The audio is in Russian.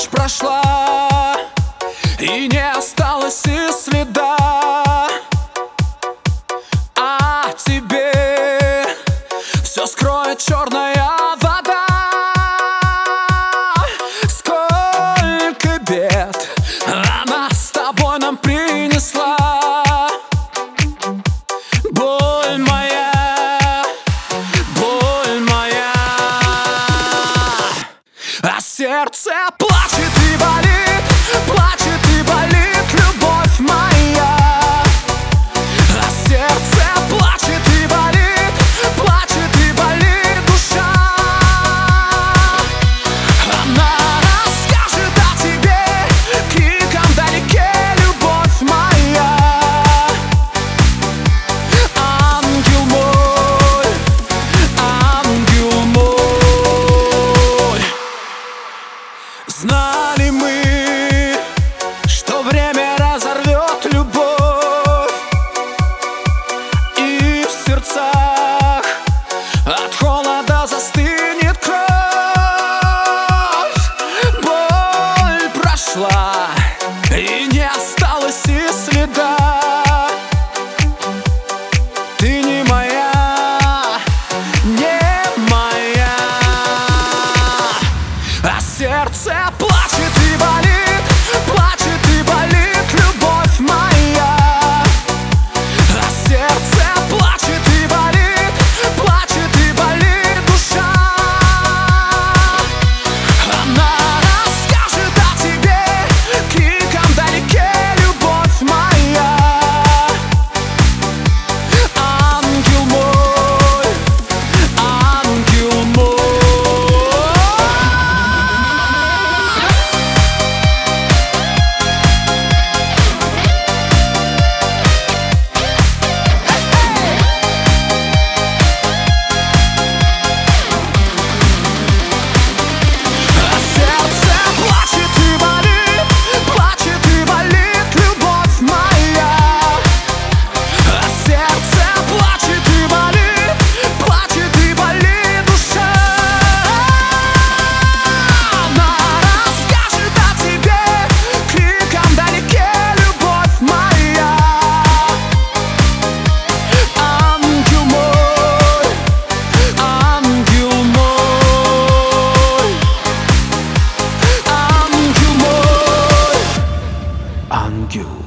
Ночь прошла, и не осталось и следа. А тебе все скроет черная вода. Сколько бед она с тобой нам принесла. Боль моя, а сердце плачет и болит, плачет и болит, любовь моя. А сердце плачет и болит, плачет и болит душа. Она расскажет о тебе криком вдалеке, любовь моя. Ангел мой, ангел мой. Знали мы, что время разорвет любовь, и в сердцах от холода застынет кровь. Боль прошла, и не осталось и следа. Ты не моя, не моя. А сердце плачет и болит, плачет и болит, любовь моя. А сердце плачет и болит, плачет и болит душа. Она расскажет о тебе криком вдалеке, любовь моя. Ангел мой, ангел мой. Ангел.